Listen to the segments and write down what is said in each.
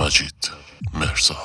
مجید مرزاد.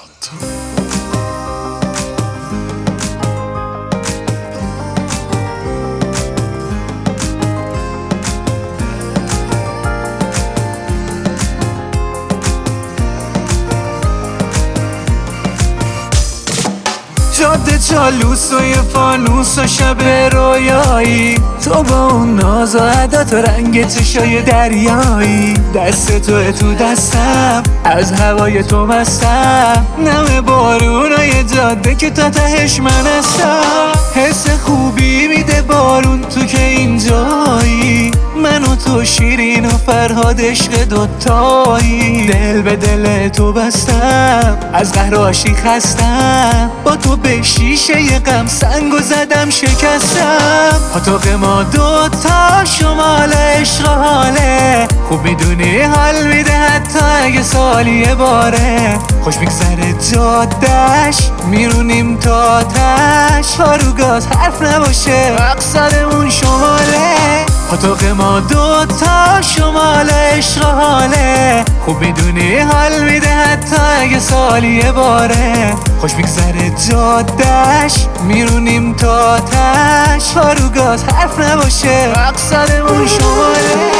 جاده چالوس و یه فانوس و شب رویایی، تو با اون ناز و عدت و رنگ چشای دریایی، دست تو دستم، از هوای تو مستم، نم بارونای جاده که تا تهش من هستم. حس خوبی میده بارون تو که اینجایی، من و تو شیرین و فرهاد عشق دوتایی، دل به دل تو بستم، از قهر عاشق خستم، با تو به شیشه غم سنگو زدم شکستم. پاتوق ما دوتا شمال عشق حاله، خوب میدونی حال میده حتی اگه سالی یه باره، خوش میگذره جادش میرونیم تا تش، پارو گاز حرف نباشه مقصدمون شماله. پاتوق ما دوتا شمال عشق حاله، خوب میدونی حال میده حتی اگه سالی یه باره، خوش میگذره جادش میرونیم تا تش، پارو گاز حرف نباشه مقصدمون شماله.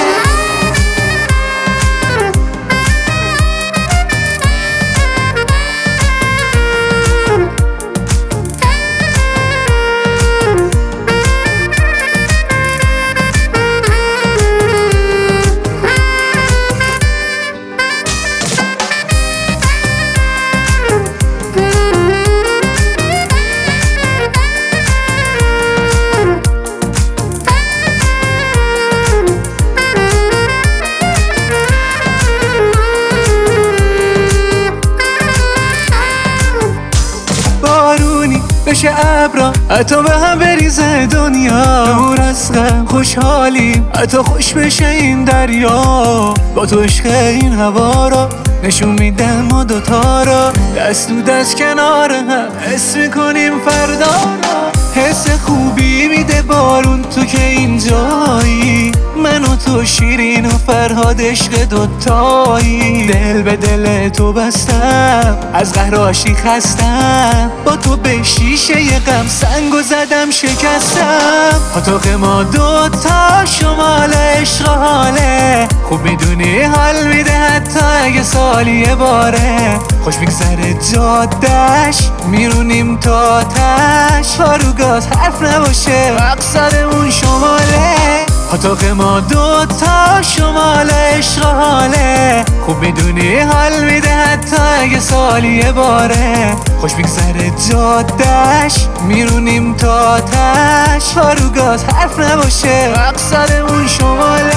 بشه ابرا حتی به هم بریزه دنیا، دور از غم خوشحالیم حتی خوش بشه این دریا، با تو عشق این هوا را نشون میدم ما دوتا را، دست تو دست کنار هم حس میکنیم فردا را. حس خوبی میده بارون تو که اینجایی، من و تو شیرین و فرهاد عشق دوتایی، دل به دل تو بستم، از قهر عاشق خستم، با تو به شیشه غم سنگو زدم شکستم. پاتوق ما دوتا شمال عشق حاله، خوب میدونی حال میده حتی اگه سالی یه باره، خوش میگذره جادش میرونیم تا تش، پارو گاز حرف نباشه مقصدمون شماله. پاتوق ما دوتا شمال عشق حاله، خوب میدونی حال میده حتی اگه سالی یه باره، خوش میگذره جادش میرونیم تا تش، پارو گاز حرف نباشه مقصدمون شماله.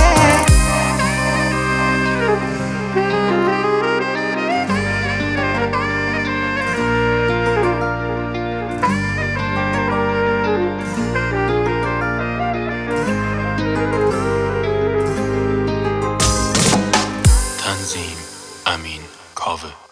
تنظیم امین کاوه.